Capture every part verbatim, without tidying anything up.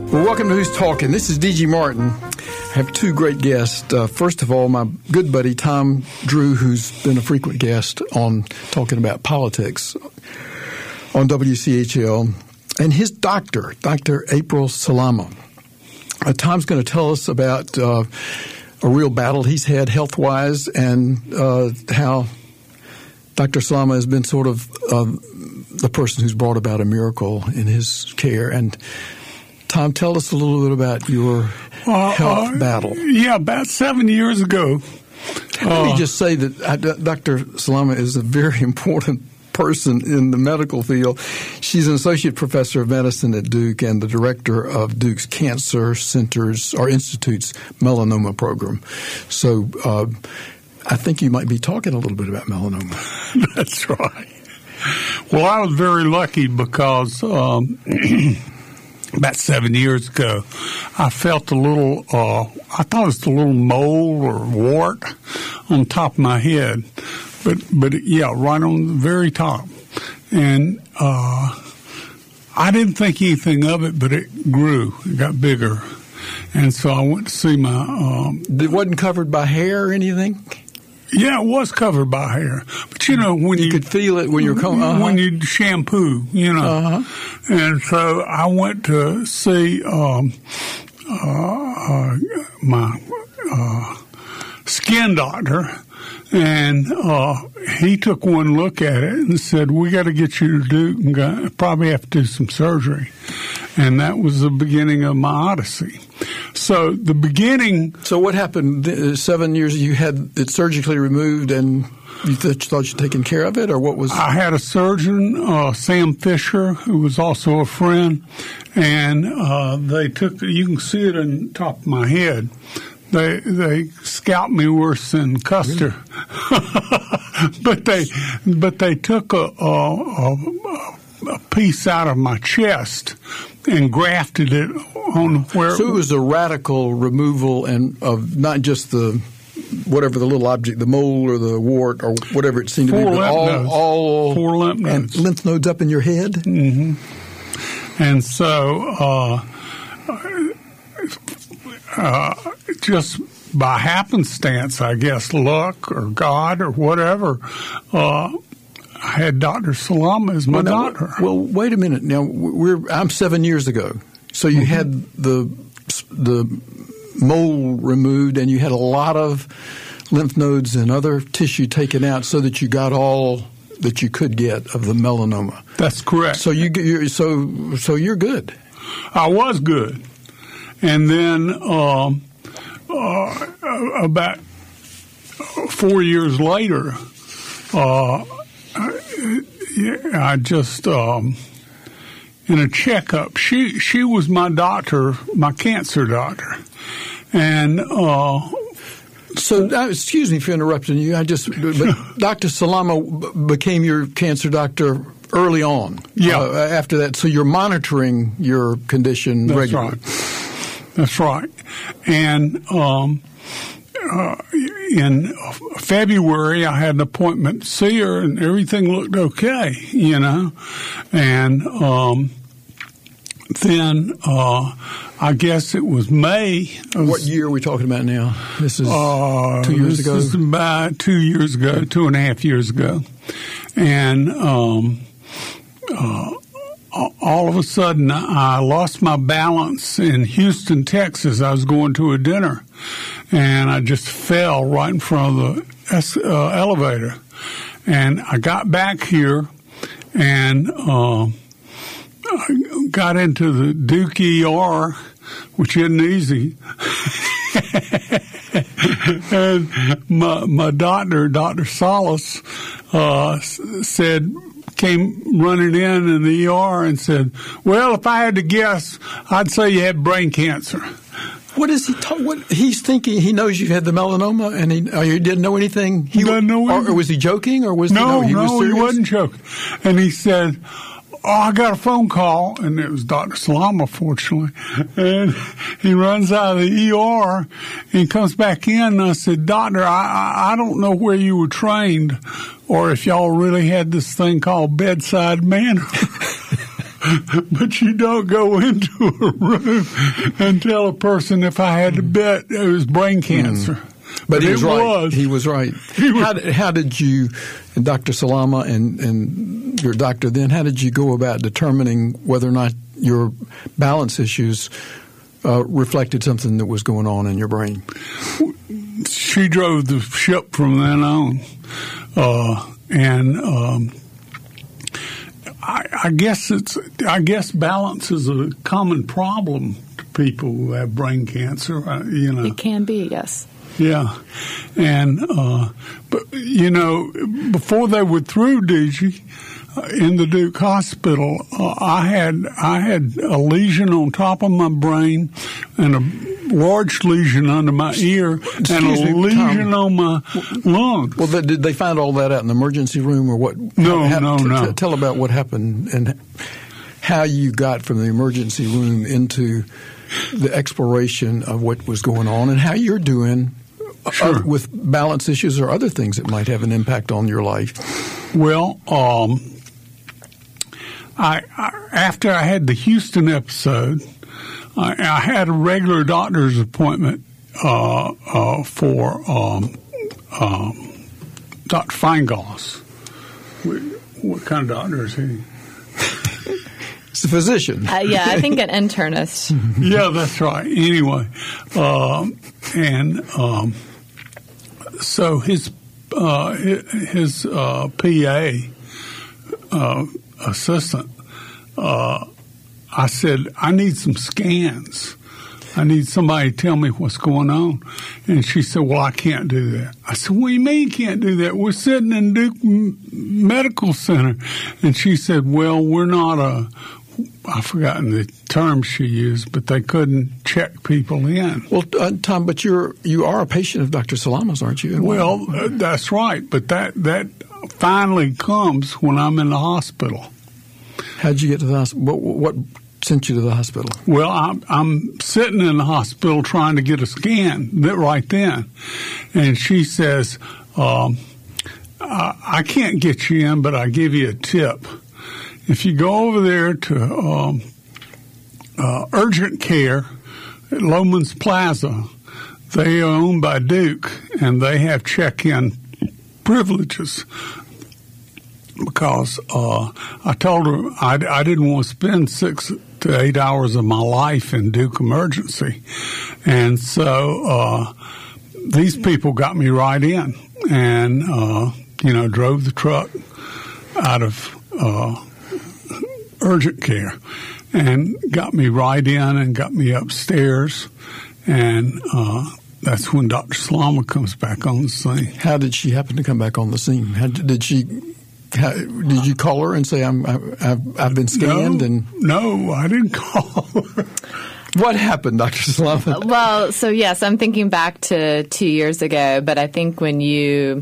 Well, welcome to Who's Talking. This is D G Martin. I have two great guests. Uh, first of all, my good buddy Tom Drew, who's been a frequent guest on talking about politics on W C H L, and his doctor, Doctor April Salama. Uh, Tom's going to tell us about uh, a real battle he's had health-wise and uh, how Doctor Salama has been sort of uh, the person who's brought about a miracle in his care. And Tom, tell us a little bit about your uh, health uh, battle. Yeah, about seven years ago. Let uh, me just say that uh, Doctor Salama is a very important person in the medical field. She's an associate professor of medicine at Duke and the director of Duke's Cancer Centers or Institute's melanoma program. So uh, I think you might be talking a little bit about melanoma. That's right. Well, I was very lucky because um, about seven years ago, I felt a little, uh, I thought it was a little mole or wart on top of my head. But, but yeah, right on the very top. And uh, I didn't think anything of it, but it grew. It got bigger. And so I went to see my... Um, it wasn't covered by hair or anything? Yeah, it was covered by hair. But, you know, when you... You could feel it when you're coming... Uh-huh. When you shampoo, you know. Uh-huh. And so I went to see um, uh, uh, my uh, skin doctor, and uh, he took one look at it and said, we got to get you to Duke and go, probably have to do some surgery. And that was the beginning of my odyssey. So the beginning... So what happened? Uh, seven years you had it surgically removed and you th- thought you'd taken care of it, or what was... I had a surgeon, uh, Sam Fisher, who was also a friend, and uh, they took... You can see it on top of my head. They they scalped me worse than Custer. Really? but they but they took a, a, a piece out of my chest and grafted it on where... So it was a radical removal and of not just the, whatever the little object, the mole or the wart or whatever it seemed to be, but all, all... Four lymph nodes. And lymph nodes up in your head? Mm-hmm. And so... Uh, uh, just by happenstance, I guess, luck or God or whatever, uh, I had Doctor Salama as my well, now, doctor. Well, wait a minute. Now, we're I'm seven years ago. So you mm-hmm. had the the mole removed and you had a lot of lymph nodes and other tissue taken out so that you got all that you could get of the melanoma. That's correct. So you you're, so so you're good. I was good. And then um, uh, about four years later, uh, I just, um, in a checkup, she she was my doctor, my cancer doctor. And uh, so, uh, excuse me for interrupting you. I just, but Doctor Salama became your cancer doctor early on. Yeah. Uh, after that, so you're monitoring your condition That's regularly. Right. That's right. And um, uh, in February, I had an appointment to see her, and everything looked okay, you know. And um, then uh, I guess it was May. Was, what year are we talking about now? This is uh, two years this ago? This is about two years ago, two and a half years ago. And um, uh, all of a sudden, I lost my balance in Houston, Texas. I was going to a dinner, and I just fell right in front of the uh, elevator. And I got back here, and uh, I got into the Duke E R, which isn't easy. And my, my doctor, Doctor Salas, uh, said... came running in in the E R and said, well, if I had to guess, I'd say you had brain cancer. What is he ta- what he's thinking? He knows you had the melanoma and he, or he didn't know anything? He didn't know anything. Or, or was he joking? Or was no, he, no, he, no, was serious? He wasn't joking. And he said, oh, I got a phone call, and it was Doctor Salama, fortunately. And he runs out of the E R and comes back in, and I said, Doctor, I, I don't know where you were trained or if y'all really had this thing called bedside manner. but you don't go into a room and tell a person if I had to bet it was brain cancer. Mm. But, but he was it right. Was. He was right. He was. How, did, how did you, and Doctor Salama and, and your doctor then, how did you go about determining whether or not your balance issues uh, reflected something that was going on in your brain? She drove the ship from then on. Uh, and um, I, I guess it's. I guess balance is a common problem to people who have brain cancer. Uh, you know, it can be, yes. Yeah, and uh, but you know, before they were through, D G, uh, in the Duke Hospital, uh, I had I had a lesion on top of my brain, and a large lesion under my ear, Excuse and a me, lesion Tom. on my lungs. Well, th- did they find all that out in the emergency room, or what? No, how, no, t- no. T- tell about what happened and how you got from the emergency room into the exploration of what was going on, and how you're doing. Sure. Uh, with balance issues or other things that might have an impact on your life. Well, um, I, I after I had the Houston episode, I, I had a regular doctor's appointment uh, uh, for um, um, Doctor Feingoss. What, what kind of doctor is he? It's a physician. Uh, yeah, I think an internist. Yeah, that's right. Anyway, um, and um, so his uh, his uh, P A uh, assistant, uh, I said, I need some scans. I need somebody to tell me what's going on. And she said, well, I can't do that. I said, what do you mean you can't do that? We're sitting in Duke Medical Center. And she said, well, we're not a, I've forgotten the term she used, but they couldn't check people in. Well, uh, Tom, but you're you are a patient of Doctor Salama's, aren't you? Well, uh, that's right. But that, that finally comes when I'm in the hospital. How'd you get to the hospital? What, what sent you to the hospital? Well, I'm, I'm sitting in the hospital trying to get a scan right then. And she says, um, I, I can't get you in, but I give you a tip. If you go over there to um, uh, urgent care at Loman's Plaza, they are owned by Duke, and they have check-in privileges. Because uh, I told her I, I didn't want to spend six to eight hours of my life in Duke Emergency. And so uh, these people got me right in and, uh, you know, drove the truck out of uh, urgent care and got me right in and got me upstairs. And uh, that's when Doctor Salama comes back on the scene. How did she happen to come back on the scene? How did, did she... How, did you call her and say, I'm, I've, I've been scanned? No, and no, I didn't call her. What happened, Doctor Salama? Well, so yes, I'm thinking back to two years ago, but I think when you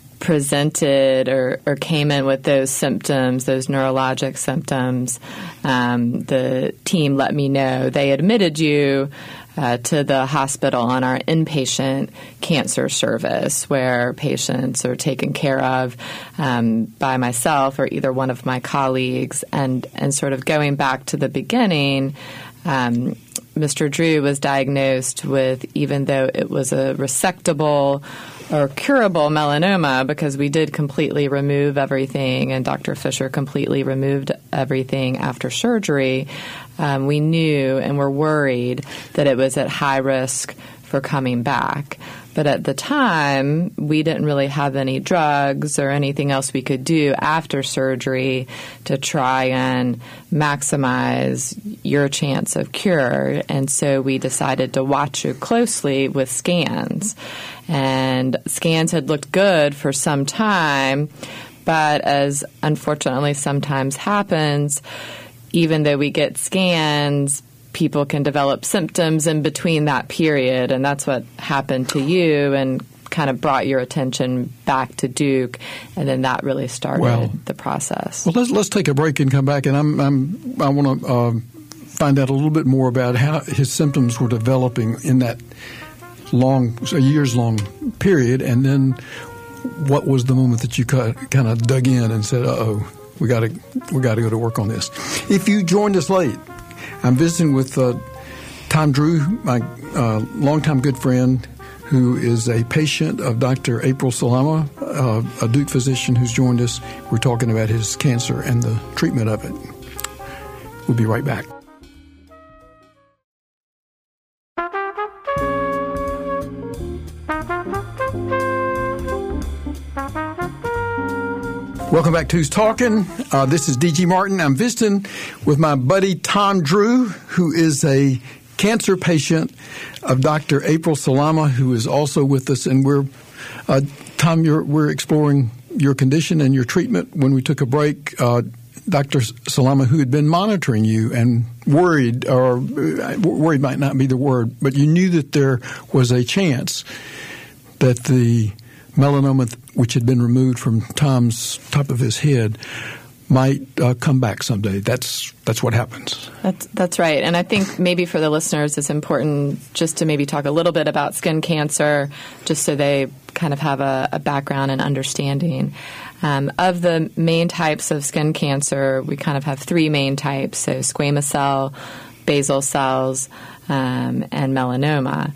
presented or, or came in with those symptoms, those neurologic symptoms, um, the team let me know. They admitted you Uh, to the hospital on our inpatient cancer service, where patients are taken care of um, by myself or either one of my colleagues. And, and sort of going back to the beginning, um, Mister Drew was diagnosed with, even though it was a resectable or curable melanoma, because we did completely remove everything and Doctor Fisher completely removed everything after surgery, um, we knew and were worried that it was at high risk for coming back. But at the time, we didn't really have any drugs or anything else we could do after surgery to try and maximize your chance of cure. And so we decided to watch you closely with scans. And scans had looked good for some time, but as unfortunately sometimes happens, even though we get scans, people can develop symptoms in between that period, and that's what happened to you and kind of brought your attention back to Duke, and then that really started well, the process. Well, let's let's take a break and come back, and I'm, I'm I want to uh, find out a little bit more about how his symptoms were developing in that long, a years long period, and then what was the moment that you kind of dug in and said, "Uh oh, We got to we got to go to work on this. If you joined us late, I'm visiting with uh, Tom Drew, my uh, longtime good friend, who is a patient of Doctor April Salama, uh, a Duke physician who's joined us. We're talking about his cancer and the treatment of it. We'll be right back. Welcome back to Who's Talking. Uh, this is D G Martin. I'm visiting with my buddy Tom Drew, who is a cancer patient of Doctor April Salama, who is also with us. And we're, uh, Tom, you're, we're exploring your condition and your treatment. When we took a break, uh, Doctor Salama, who had been monitoring you and worried, or uh, worried might not be the word, but you knew that there was a chance that the melanoma, which had been removed from Tom's top of his head, might uh, come back someday. That's that's what happens. That's that's right. And I think maybe for the listeners, it's important just to maybe talk a little bit about skin cancer, just so they kind of have a, a background and understanding. Um, of the main types of skin cancer, we kind of have three main types, so squamous cell, basal cells, um, and melanoma.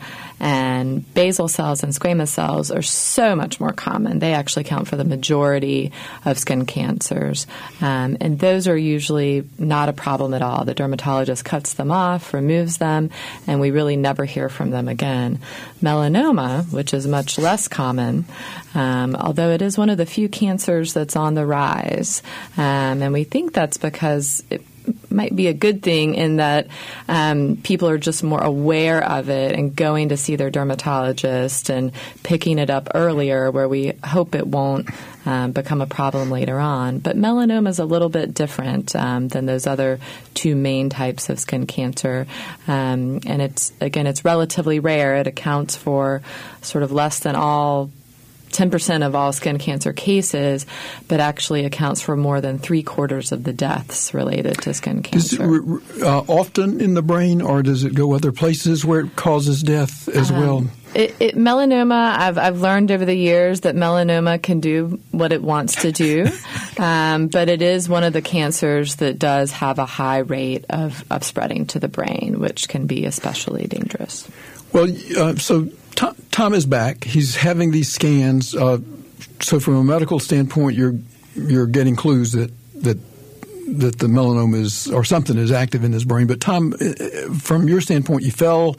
And basal cells and squamous cells are so much more common. They actually account for the majority of skin cancers. Um, and those are usually not a problem at all. The dermatologist cuts them off, removes them, and we really never hear from them again. Melanoma, which is much less common, um, although it is one of the few cancers that's on the rise. Um, and we think that's because it might be a good thing in that um, people are just more aware of it and going to see their dermatologist and picking it up earlier, where we hope it won't um, become a problem later on. But melanoma is a little bit different um, than those other two main types of skin cancer. Um, and it's, again, it's relatively rare. It accounts for sort of less than all ten percent of all skin cancer cases, but actually accounts for more than three quarters of the deaths related to skin cancer. Is it uh, often in the brain, or does it go other places where it causes death as um, well? It, it, melanoma, I've, I've learned over the years that melanoma can do what it wants to do, um, but it is one of the cancers that does have a high rate of, of spreading to the brain, which can be especially dangerous. Well, uh, so Tom, Tom is back. He's having these scans. Uh, so from a medical standpoint, you're you're getting clues that that that the melanoma is, or something is active in his brain. But Tom, from your standpoint, you fell,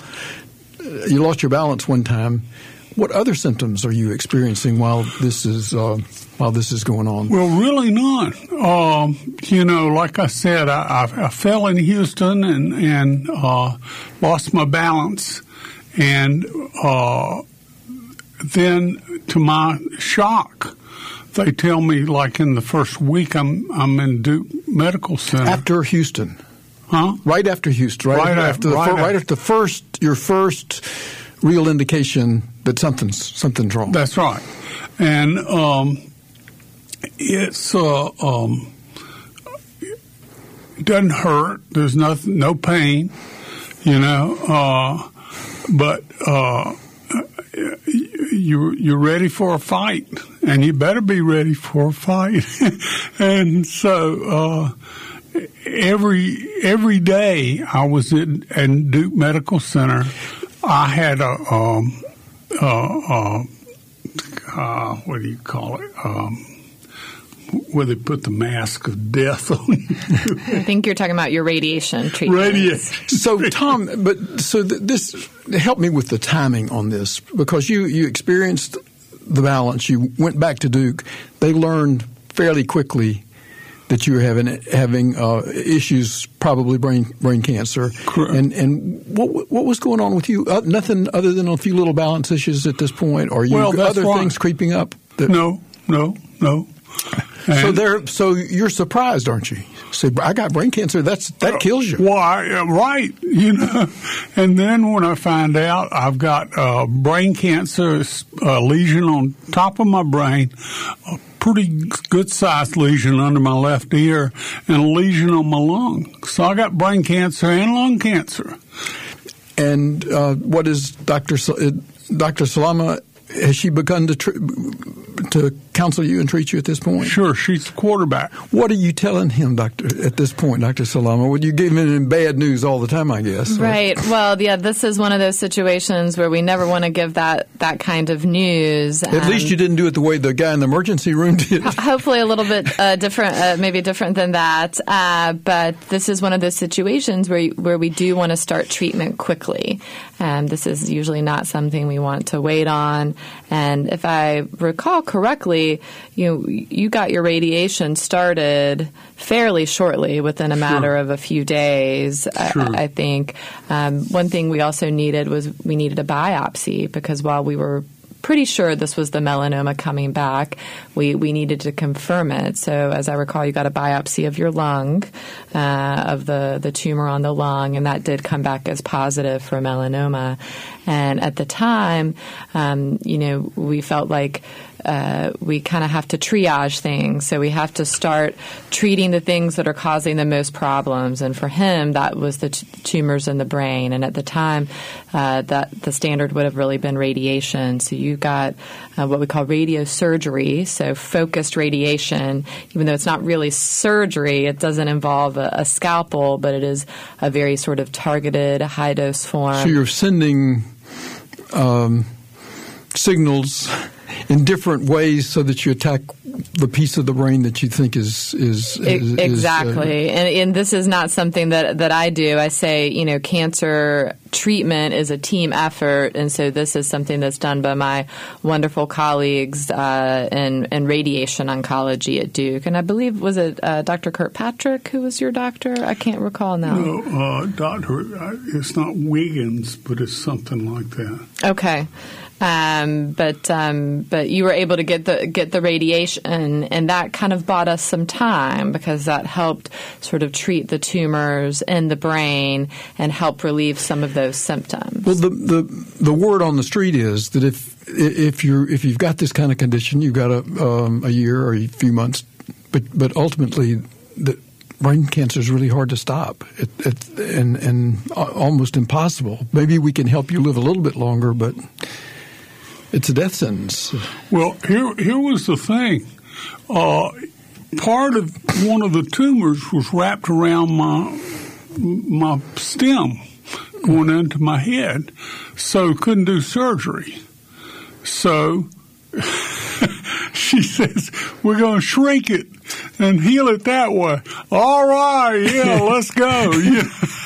you lost your balance one time. What other symptoms are you experiencing while this is uh, while this is going on? Well, really none. Um, you know, like I said, I, I, I fell in Houston and and uh, lost my balance. And uh, then, to my shock, they tell me, like in the first week, I'm I'm in Duke Medical Center. After Houston, huh? Right after Houston, right, right after, after, the right, fir- after. right after the first your first real indication that something's something's wrong. That's right, and um, it's uh, um, it doesn't hurt. There's nothing, no pain, you know. Uh, But uh, you, you're ready for a fight, and you better be ready for a fight. And so uh, every every day I was in, in Duke Medical Center, I had a, um, uh, uh, uh, what do you call it? Um, where they put the mask of death on you. I think you're talking about your radiation treatment. Radiation. So, Tom, but so th- this help me with the timing on this, because you, you experienced the balance. You went back to Duke. They learned fairly quickly that you were having having uh, issues, probably brain brain cancer. Correct. And and what what was going on with you? Uh, nothing other than a few little balance issues at this point, or you well, other right. things creeping up? That- no, no, no. And so there, so you're surprised, aren't you? Say, I got brain cancer. That's that kills you. Why? Uh, right. You know. And then when I find out I've got uh, brain cancer, a lesion on top of my brain, a pretty good sized lesion under my left ear, and a lesion on my lung. So I got brain cancer and lung cancer. And uh, what is Doctor Sa- Doctor Salama? has she begun to tr- to counsel you and treat you at this point? Sure, she's the quarterback. What are you telling him, Doctor, at this point, Doctor Salama? Would you give him bad news all the time, I guess? Right. Well, yeah, this is one of those situations where we never want to give that, that kind of news. At um, least you didn't do it the way the guy in the emergency room did. Hopefully a little bit uh, different, uh, maybe different than that. Uh, but this is one of those situations where, where we do want to start treatment quickly. Um, this is usually not something we want to wait on. And if I recall correctly, you know, you got your radiation started fairly shortly, within a matter sure. of a few days. Sure. I, I think um, one thing we also needed was we needed a biopsy, because while we were pretty sure this was the melanoma coming back, we, we needed to confirm it. So as I recall, you got a biopsy of your lung, uh, of the, the tumor on the lung, and that did come back as positive for melanoma. And at the time, um, you know, we felt like Uh, we kind of have to triage things. So we have to start treating the things that are causing the most problems. And for him, that was the t- tumors in the brain. And at the time, uh, that the standard would have really been radiation. So you got uh, what we call radiosurgery, so focused radiation. Even though it's not really surgery, it doesn't involve a, a scalpel, but it is a very sort of targeted, high-dose form. So you're sending um, signals in different ways so that you attack the piece of the brain that you think is is, is exactly. Is, uh, and, and this is not something that that I do. I say, you know, cancer treatment is a team effort, and so this is something that's done by my wonderful colleagues uh, in in radiation oncology at Duke. And I believe was it uh, Doctor Kirkpatrick who was your doctor? I can't recall now. No, uh, Doctor, it's not Wiggins, but it's something like that. Okay. Um, but um, but you were able to get the get the radiation, and that kind of bought us some time, because that helped sort of treat the tumors in the brain and help relieve some of those symptoms. Well, the the, the word on the street is that if if you're if you've got this kind of condition, you've got a um, a year or a few months, but but ultimately the brain cancer is really hard to stop, it, it, and and almost impossible. Maybe we can help you live a little bit longer, but it's a death sentence. Well, here here was the thing. Uh, part of one of the tumors was wrapped around my my stem, going into my head, so couldn't do surgery. So she says, we're going to shrink it and heal it that way. All right, yeah, let's go. Yeah.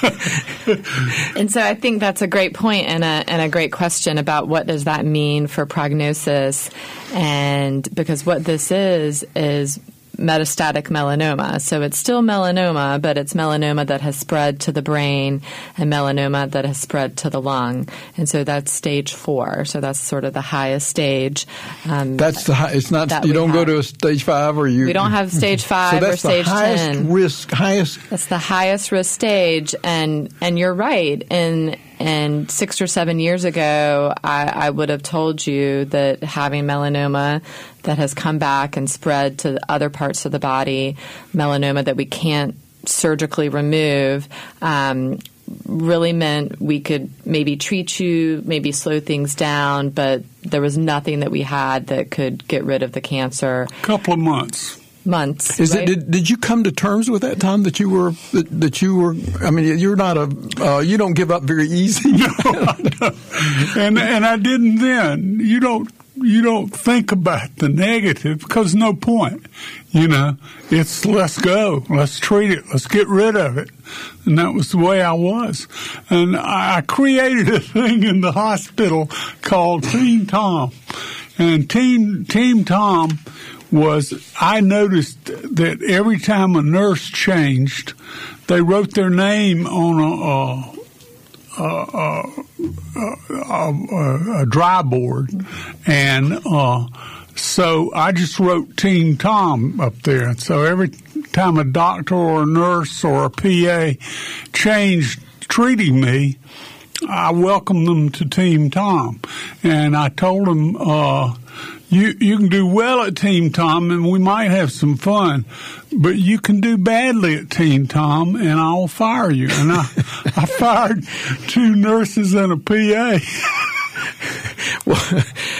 And so I think that's a great point and a, and a great question about what does that mean for prognosis. And because what this is is metastatic melanoma. So it's still melanoma, but it's melanoma that has spread to the brain and melanoma that has spread to the lung. And so that's stage four. So that's sort of the highest stage. Um, that's the high, it's not, you don't have. go to a stage five or you. We don't have stage five so or stage ten. So that's the highest ten. risk, highest. That's the highest risk stage. And, and you're right. And, And six or seven years ago, I, I would have told you that having melanoma that has come back and spread to other parts of the body, melanoma that we can't surgically remove, um, really meant we could maybe treat you, maybe slow things down, but there was nothing that we had that could get rid of the cancer. A couple of months. Months. Is right? it? Did, did you come to terms with that time that you were that, that you were? I mean, you're not a. Uh, you don't give up very easy. No, no. and and I didn't then. You don't. You don't think about the negative because no point. You know, it's let's go, let's treat it, let's get rid of it, and that was the way I was. And I created a thing in the hospital called Team Tom, and Team Team Tom. was I noticed that every time a nurse changed, they wrote their name on a, a, a, a, a, a dry board. And uh, so I just wrote Team Tom up there. And so every time a doctor or a nurse or a P A changed treating me, I welcomed them to Team Tom. And I told them, uh, You you can do well at Team Tom, and we might have some fun, but you can do badly at Team Tom, and I'll fire you. And I, I fired two nurses and a P A. Well,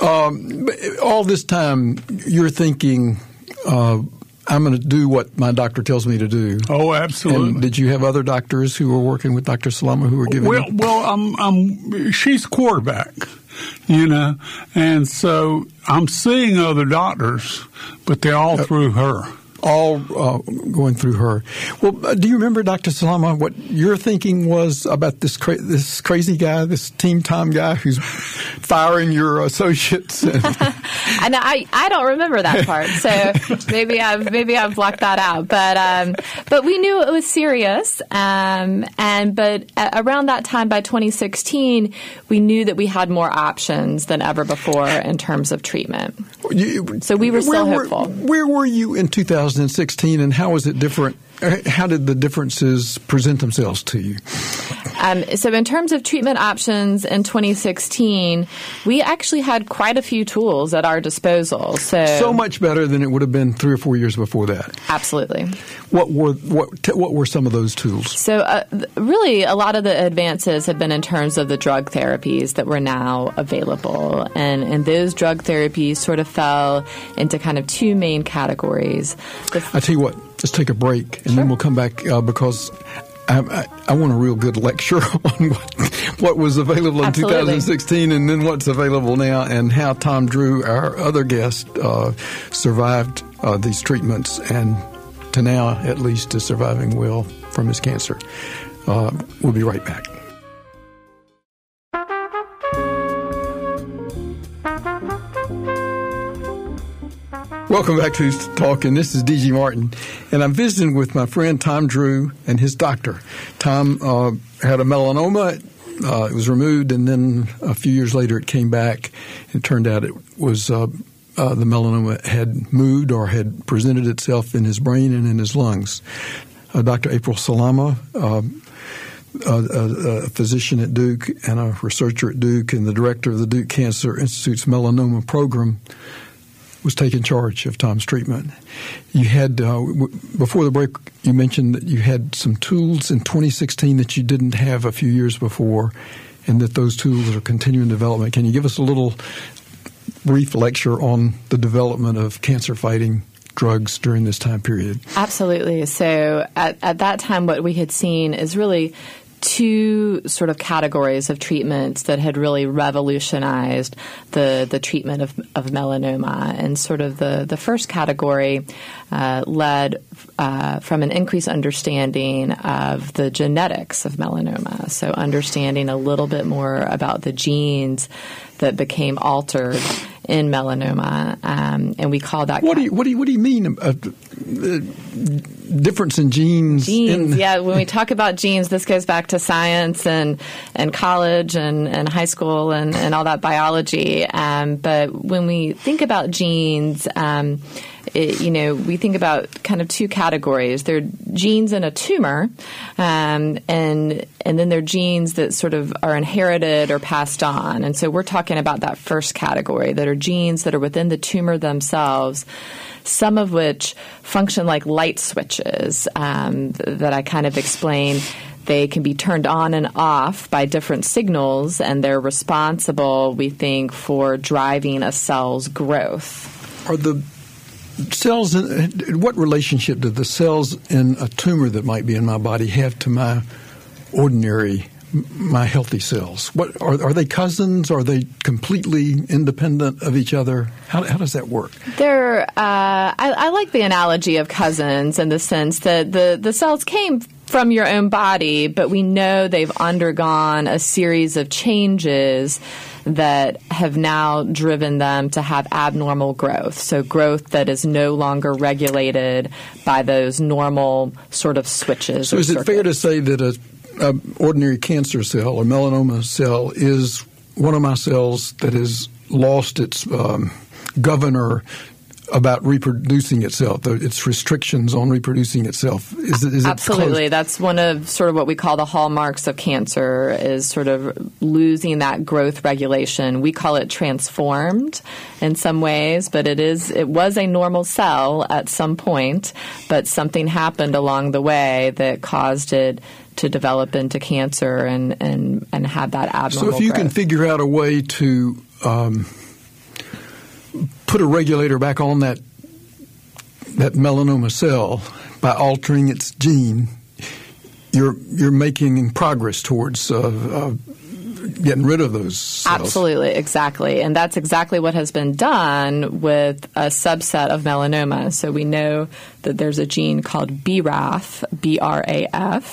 Um, all this time, you're thinking, uh, I'm going to do what my doctor tells me to do. Oh, absolutely. And did you have other doctors who were working with Doctor Salama who were giving Well, you? well I'm, I'm, she's quarterback, you know, and so I'm seeing other doctors, but they're all through her. All uh, going through her. Well, uh, do you remember, Doctor Salama, what your thinking was about this cra- this crazy guy, this Team Tom guy who's firing your associates? And, and I, I don't remember that part, so maybe I've maybe I've blocked that out. But um, but we knew it was serious, um, and but around that time, by twenty sixteen, we knew that we had more options than ever before in terms of treatment. you, So we were still where, hopeful. Where were you in two thousand sixteen, and how was it different? How did the differences present themselves to you? Um, so in terms of treatment options in twenty sixteen, we actually had quite a few tools at our disposal. So, So much better than it would have been three or four years before that. absolutely. What were what t- what were some of those tools? So uh, th- really, a lot of the advances have been in terms of the drug therapies that were now available. And, and those drug therapies sort of fell into kind of two main categories. The I tell you what, let's take a break, and then we'll come back uh, because I, I, I want a real good lecture on what, what was available in Absolutely. two thousand sixteen and then what's available now, and how Tom Drew, our other guest, uh, survived uh, these treatments and to now at least is surviving well from his cancer. Uh, we'll be right back. Welcome back to Who's Talking. This is D G Martin, and I'm visiting with my friend Tom Drew and his doctor. Tom uh, had a melanoma. Uh, it was removed, and then a few years later it came back. It turned out it was uh, uh, the melanoma had moved or had presented itself in his brain and in his lungs. Uh, Doctor April Salama, uh, a, a, a physician at Duke and a researcher at Duke and the director of the Duke Cancer Institute's melanoma program, was taking charge of Tom's treatment. You had, uh, w- before the break, you mentioned that you had some tools in twenty sixteen that you didn't have a few years before, and that those tools are continuing development. Can you give us a little brief lecture on the development of cancer-fighting drugs during this time period? Absolutely. So at, at that time, what we had seen is really two sort of categories of treatments that had really revolutionized the the treatment of, of melanoma. And sort of the, the first category uh, led uh, from an increased understanding of the genetics of melanoma. So understanding a little bit more about the genes that became altered in melanoma, um, and we call that. What do you what do you what do you mean? Uh, uh, difference in genes. Genes, in yeah. When we talk about genes, this goes back to science and and college and, and high school and, and all that biology. Um, but when we think about genes, um, it, you know, we think about kind of two categories. There are genes in a tumor, um, and and then there are genes that sort of are inherited or passed on. And so we're talking about that first category, that are genes that are within the tumor themselves, some of which function like light switches um, that I kind of explain. They can be turned on and off by different signals, and they're responsible, we think, for driving a cell's growth. Are the cells, in, what relationship do the cells in a tumor that might be in my body have to my ordinary, my healthy cells? What are, are they cousins? Are they completely independent of each other? How, how does that work? They're, uh, I, I like the analogy of cousins in the sense that the, the cells came from your own body, but we know they've undergone a series of changes that have now driven them to have abnormal growth. So growth that is no longer regulated by those normal sort of switches. So or is it circuits. fair to say that a, a ordinary cancer cell or melanoma cell is one of my cells that has lost its um, governor about reproducing itself, its restrictions on reproducing itself? Is it, is it Absolutely. close? That's one of sort of what we call the hallmarks of cancer, is sort of losing that growth regulation. We call it transformed in some ways, but it is it was a normal cell at some point, but something happened along the way that caused it to develop into cancer and, and, and have that abnormal So if you growth. can figure out a way to um, put a regulator back on that that melanoma cell by altering its gene, you're you're making progress towards uh, uh, getting rid of those cells. Absolutely, exactly. And that's exactly what has been done with a subset of melanoma. So we know that there's a gene called B R A F, B R A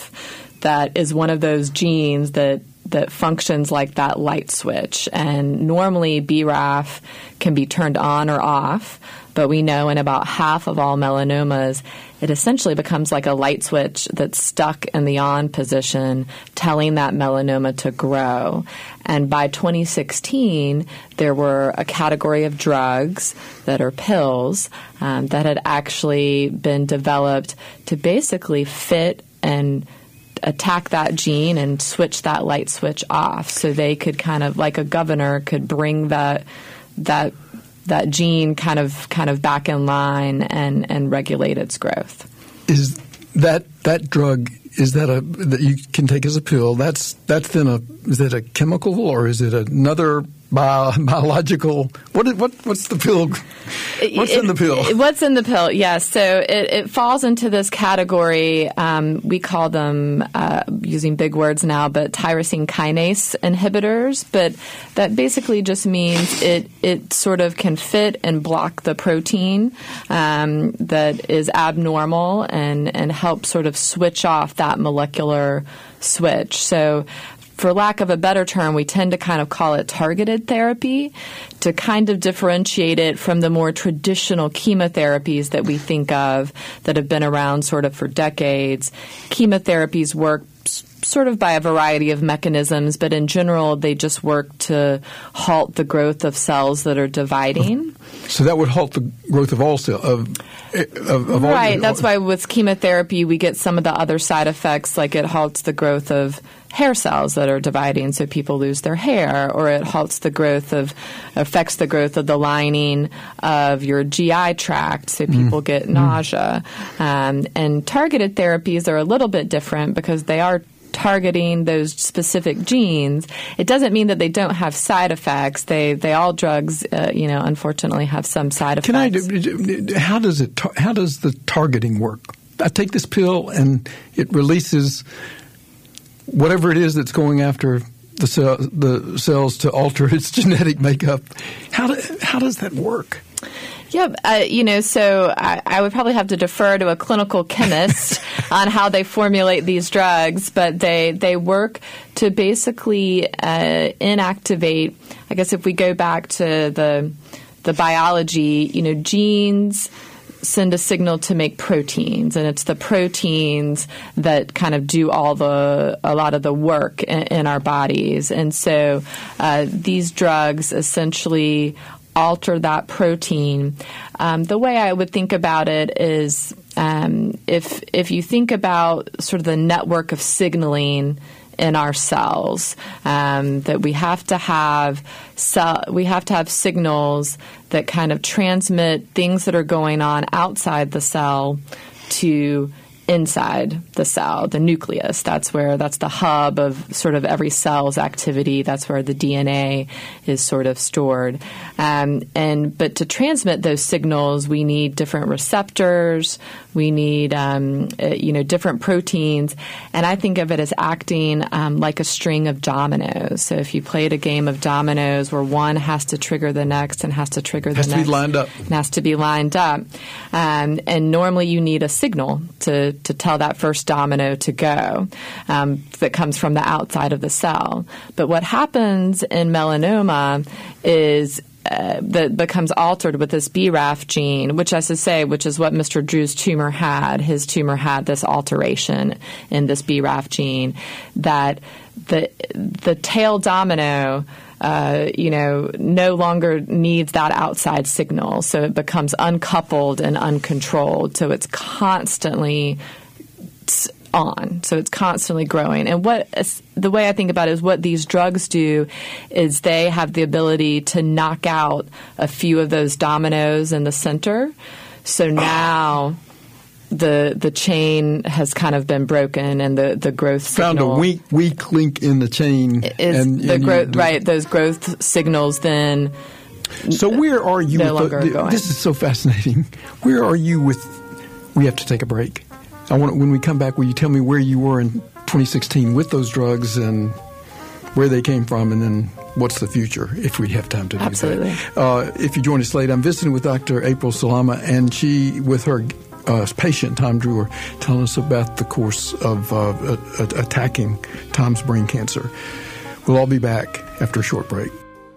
F, that is one of those genes that that functions like that light switch. And normally B R A F can be turned on or off, but we know in about half of all melanomas, it essentially becomes like a light switch that's stuck in the on position, telling that melanoma to grow. And by twenty sixteen, there were a category of drugs that are pills um, that had actually been developed to basically fit and attack that gene and switch that light switch off, so they could kind of, like a governor, could bring that that that gene kind of kind of back in line and, and regulate its growth. Is that that drug? Is that a that you can take as a pill? That's that's then a is it a chemical or is it another bio, biological? What is, what what's the pill? What's it, in the pill? It, what's in the pill? Yes, so it, it falls into this category. Um, we call them, uh, using big words now, but tyrosine kinase inhibitors. But that basically just means it it sort of can fit and block the protein um, that is abnormal and and help sort of switch off that molecular switch. So, for lack of a better term, we tend to kind of call it targeted therapy to kind of differentiate it from the more traditional chemotherapies that we think of that have been around sort of for decades. Chemotherapies work sort of by a variety of mechanisms, but in general, they just work to halt the growth of cells that are dividing. So that would halt the growth of all cells. Of, of, of right. all, That's why with chemotherapy, we get some of the other side effects, like it halts the growth of hair cells that are dividing, so people lose their hair, or it halts the growth of, affects the growth of the lining of your G I tract, so people mm. get nausea. Mm. Um, and targeted therapies are a little bit different because they are targeting those specific genes. It doesn't mean that they don't have side effects. They they all drugs, uh, you know, unfortunately have some side effects. Can I? How does it? How does the targeting work? I take this pill and it releases whatever it is that's going after the cell, the cells to alter its genetic makeup. How do, how does that work? Yeah, uh, you know, so I, I would probably have to defer to a clinical chemist on how they formulate these drugs, but they they work to basically uh, inactivate. I guess if we go back to the the biology, you know, genes send a signal to make proteins, and it's the proteins that kind of do all the a lot of the work in, in our bodies, and so uh, these drugs essentially alter that protein. Um, the way I would think about it is um, if if you think about sort of the network of signaling in our cells, um, that we have to have cell, we have to have signals that kind of transmit things that are going on outside the cell to inside the cell, the nucleus. That's where, that's the hub of sort of every cell's activity. That's where the D N A is sort of stored. Um, and but to transmit those signals, we need different receptors. We need, um, uh, you know, different proteins. And I think of it as acting um, like a string of dominoes. So if you played a game of dominoes where one has to trigger the next and has to trigger the next. Has to next. be lined up. It has to be lined up. Um, and normally you need a signal to to tell that first domino to go um, that comes from the outside of the cell. But what happens in melanoma is uh, that becomes altered with this B R A F gene, which I should say, which is what Mister Drew's tumor had. His tumor had this alteration in this B R A F gene, that the the tail domino Uh, you know, no longer needs that outside signal. So it becomes uncoupled and uncontrolled. So it's constantly on. So it's constantly growing. And what the way I think about it is what these drugs do is they have the ability to knock out a few of those dominoes in the center. So now the the chain has kind of been broken, and the, the growth found signal a weak weak link in the chain. Is and, the and growth right? Those growth signals then So where are you? no with longer the, going. This is so fascinating. Where are you with? We have to take a break. I want when we come back. Will you tell me where you were in twenty sixteen with those drugs and where they came from, and then what's the future if we have time to do Absolutely. that? Uh, if you join us late, I'm visiting with Doctor April Salama, and she, with her uh, patient Tom Drew, are telling us about the course of uh, uh, attacking Tom's brain cancer. We'll all be back after a short break.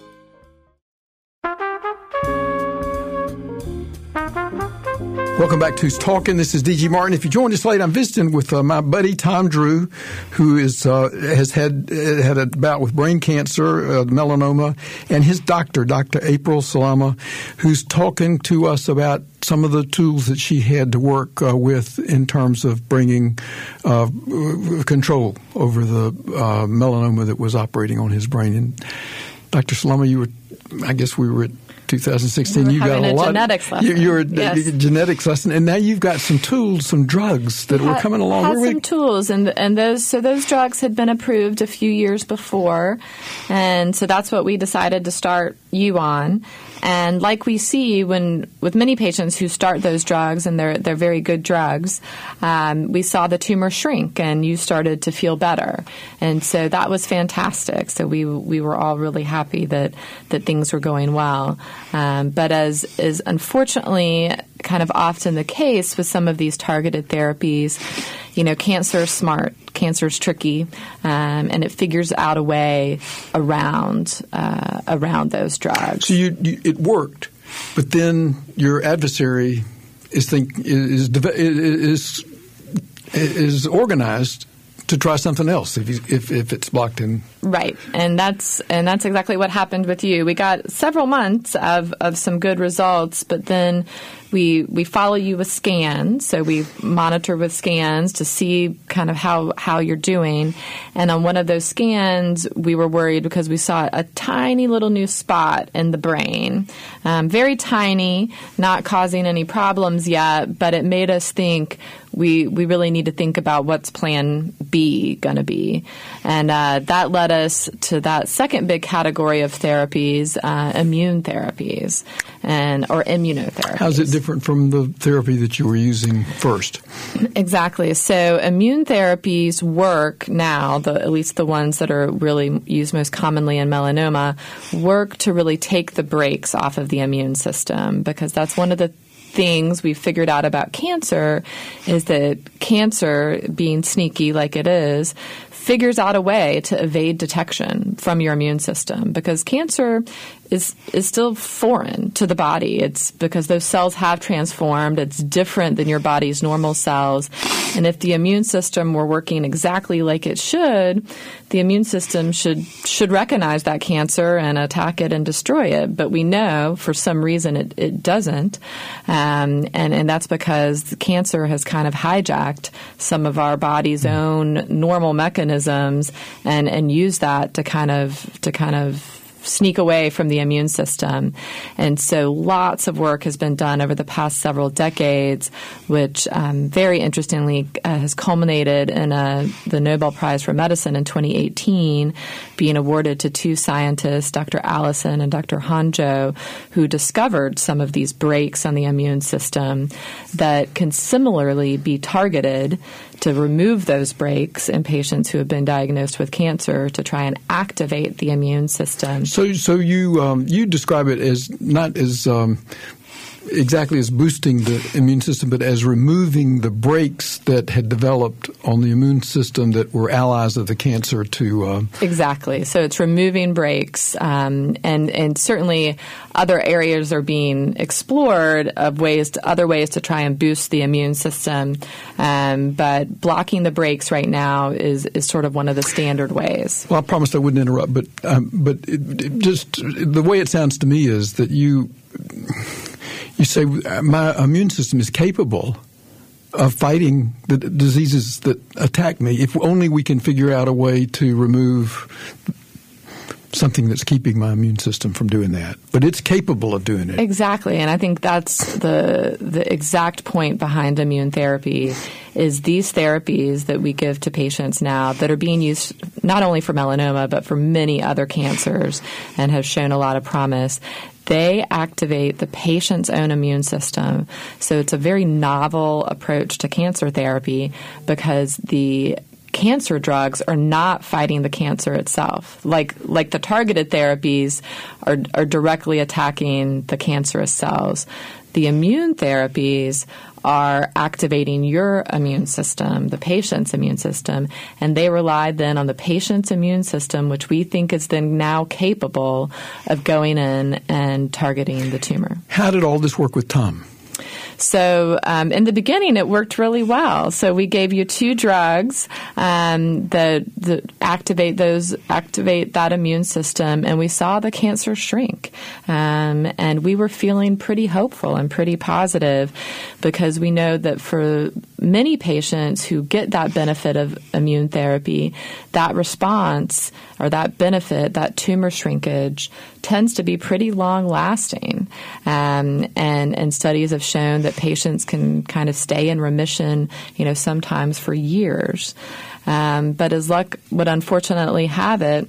Welcome back to Who's Talking. This is D G Martin. If you joined us late, I'm visiting with uh, my buddy Tom Drew, who is uh, has had uh, had a bout with brain cancer, uh, melanoma, and his doctor, Doctor April Salama, who's talking to us about some of the tools that she had to work uh, with in terms of bringing uh, control over the uh, melanoma that was operating on his brain. And Doctor Salama, you were, I guess we were at two thousand sixteen, we you got having a, a lot. genetics lesson. You, you're a yes. genetics lesson, and now you've got some tools, some drugs that had, were coming along. Had Where some we, tools, and and those so those drugs had been approved a few years before, and so that's what we decided to start you on. And like we see when with many patients who start those drugs, and they're they're very good drugs, um, we saw the tumor shrink, and you started to feel better, and so that was fantastic. So we we were all really happy that that things were going well. Um, but as is unfortunately kind of often the case with some of these targeted therapies, you know, cancer is smart. Cancer is tricky, um, and it figures out a way around uh, around those drugs. So you, you, it worked, but then your adversary is think is is is organized to try something else if you, if if it's blocked in. Right, and that's and that's exactly what happened with you. We got several months of, of some good results, but then we we follow you with scans. So we monitor with scans to see kind of how, how you're doing. And on one of those scans, we were worried because we saw a tiny little new spot in the brain, um, very tiny, not causing any problems yet, but it made us think we we really need to think about what's Plan B going to be, and uh, that led us to that second big category of therapies, uh, immune therapies, and or immunotherapy. How's it different from the therapy that you were using first? Exactly. So immune therapies work now, the, at least the ones that are really used most commonly in melanoma, work to really take the brakes off of the immune system, because that's one of the things we've figured out about cancer is that cancer, being sneaky like it is, figures out a way to evade detection from your immune system, because cancer is is still foreign to the body. It's because those cells have transformed. It's different than your body's normal cells. And if the immune system were working exactly like it should, the immune system should should recognize that cancer and attack it and destroy it. But we know for some reason it, it doesn't. Um, and, and that's because the cancer has kind of hijacked some of our body's own normal mechanisms and, and used that to kind of to kind of sneak away from the immune system. And so lots of work has been done over the past several decades, which um, very interestingly uh, has culminated in a, the Nobel Prize for Medicine in twenty eighteen being awarded to two scientists, Doctor Allison and Doctor Honjo, who discovered some of these breaks on the immune system that can similarly be targeted to remove those breaks in patients who have been diagnosed with cancer to try and activate the immune system. So, so you um, you describe it as not as um, exactly as boosting the immune system, but as removing the brakes that had developed on the immune system that were allies of the cancer to uh, exactly. So it's removing brakes, um, and and certainly other areas are being explored of ways to, other ways to try and boost the immune system. Um, but blocking the brakes right now is is sort of one of the standard ways. Well, I promised I wouldn't interrupt, but um, but it, it just the way it sounds to me is that you. You say my immune system is capable of fighting the diseases that attack me if only we can figure out a way to remove something that's keeping my immune system from doing that. But it's capable of doing it. Exactly. And I think that's the the exact point behind immune therapy is these therapies that we give to patients now that are being used not only for melanoma but for many other cancers and have shown a lot of promise. they activate the patient's own immune system. So it's a very novel approach to cancer therapy because the cancer drugs are not fighting the cancer itself. Like like the targeted therapies are, are directly attacking the cancerous cells. The immune therapies are activating your immune system, the patient's immune system, and they rely then on the patient's immune system, which we think is then now capable of going in and targeting the tumor. How did all this work with Tom? So um, in the beginning, it worked really well. So we gave you two drugs um, that, that activate those activate that immune system, and we saw the cancer shrink. Um, and we were feeling pretty hopeful and pretty positive because we know that for many patients who get that benefit of immune therapy, that response or that benefit, that tumor shrinkage, tends to be pretty long-lasting. Um, and, and studies have shown that patients can kind of stay in remission, you know, sometimes for years. Um, but as luck would unfortunately have it,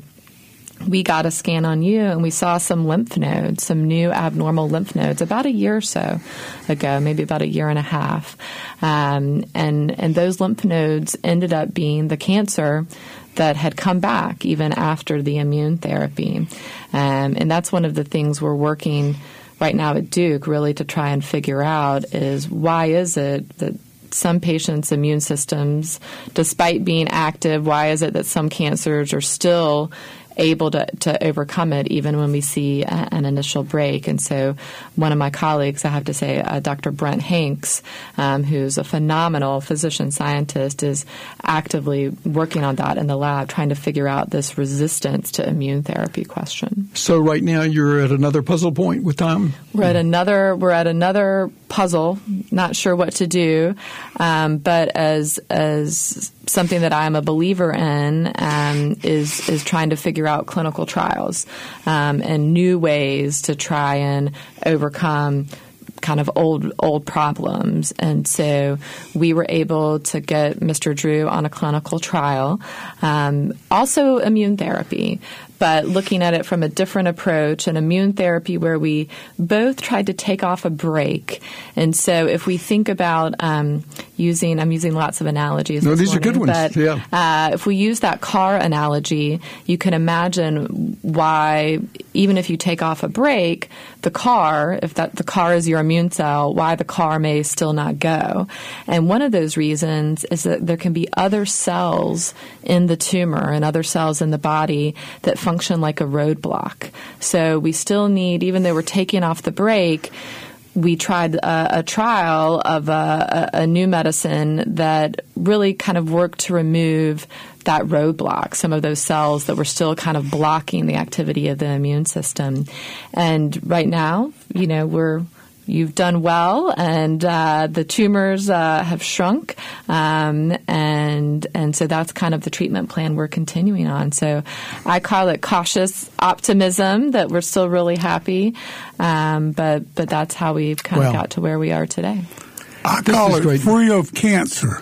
we got a scan on you and we saw some lymph nodes, some new abnormal lymph nodes about a year or so ago, maybe about a year and a half. Um, and, and those lymph nodes ended up being the cancer that had come back even after the immune therapy. Um, and that's one of the things we're working right now at Duke really to try and figure out is why is it that some patients' immune systems, despite being active, why is it that some cancers are still able to, to overcome it even when we see a, an initial break. And so one of my colleagues, I have to say, uh, Doctor Brent Hanks, um, who's a phenomenal physician scientist, is actively working on that in the lab, trying to figure out this resistance to immune therapy question. So right now you're at another puzzle point with Tom? We're at another, we're at another puzzle, not sure what to do, um, but as as something that I'm a believer in um, is is trying to figure out clinical trials um, and new ways to try and overcome kind of old old problems. And so we were able to get Mister Drew on a clinical trial, um, also immune therapy, but looking at it from a different approach, an immune therapy where we both tried to take off a break. And so if we think about um, using, I'm using lots of analogies. No, this these morning, are good ones. But, yeah. uh, if we use that car analogy, you can imagine why, even if you take off a brake, the car, if that the car is your immune cell, why the car may still not go. And one of those reasons is that there can be other cells in the tumor and other cells in the body that function like a roadblock. So we still need, even though we're taking off the brake, we tried a, a trial of a, a, a new medicine that really kind of worked to remove that roadblock, some of those cells that were still kind of blocking the activity of the immune system. And right now, you know, we're You've done well, and uh, the tumors uh, have shrunk, um, and and so that's kind of the treatment plan we're continuing on. So I call it cautious optimism that we're still really happy, um, but but that's how we've kind well, of got to where we are today. I call it great. Free of cancer.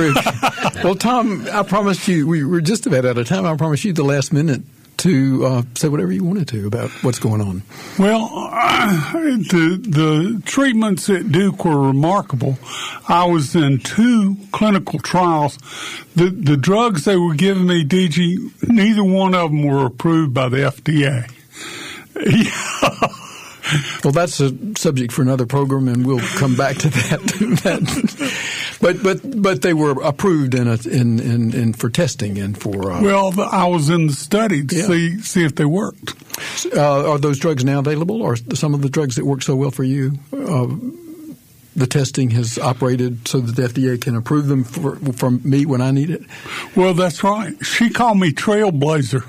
Well, Tom, I promised you, we were just about out of time. I promised you the last minute to uh, say whatever you wanted to about what's going on. Well, uh, the the treatments at Duke were remarkable. I was in two clinical trials. The the drugs they were giving me, D G, neither one of them were approved by the F D A. Yeah. Well, that's a subject for another program, and we'll come back to that. that. But but but they were approved in a, in, in in for testing and for. Uh, well, the, I was in the study to yeah. see see if they worked. Uh, are those drugs now available, or some of the drugs that work so well for you? Uh, the testing has operated so that the F D A can approve them for, from me when I need it? Well, that's right. She called me Trailblazer.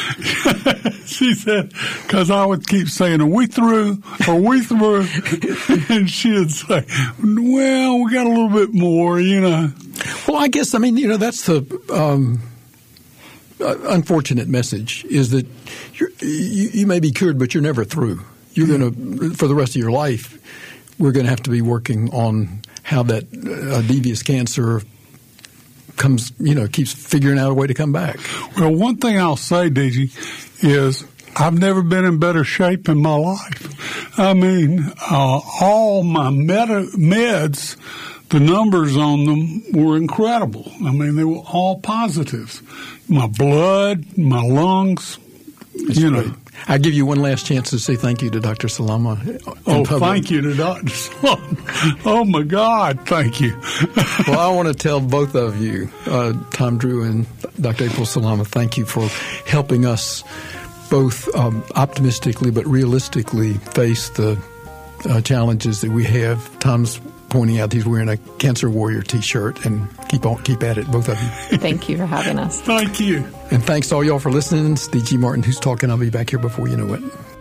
She said, because I would keep saying, are we through? Are we through? And she would say, well, we got a little bit more, you know. Well, I guess, I mean, you know, that's the um, uh, unfortunate message is that you're, you, you may be cured, but you're never through. You're going to, for the rest of your life, we're going to have to be working on how that uh, devious cancer comes, you know, keeps figuring out a way to come back. Well, one thing I'll say, D G, is I've never been in better shape in my life. I mean, uh, all my med- meds, the numbers on them were incredible. I mean, they were all positives. My blood, my lungs, That's you great. know. I give you one last chance to say thank you to Doctor Salama. Oh, thank you to Doctor Salama. Oh, my God, thank you. Well, I want to tell both of you, uh, Tom Drew and Doctor April Salama, thank you for helping us both um, optimistically but realistically face the uh, challenges that we have. Tom's pointing out he's wearing a Cancer Warrior T-shirt, and keep on, keep at it, both of you. Thank you for having us. Thank you. And thanks to all y'all for listening. It's D G Martin who's talking. I'll be back here before you know it.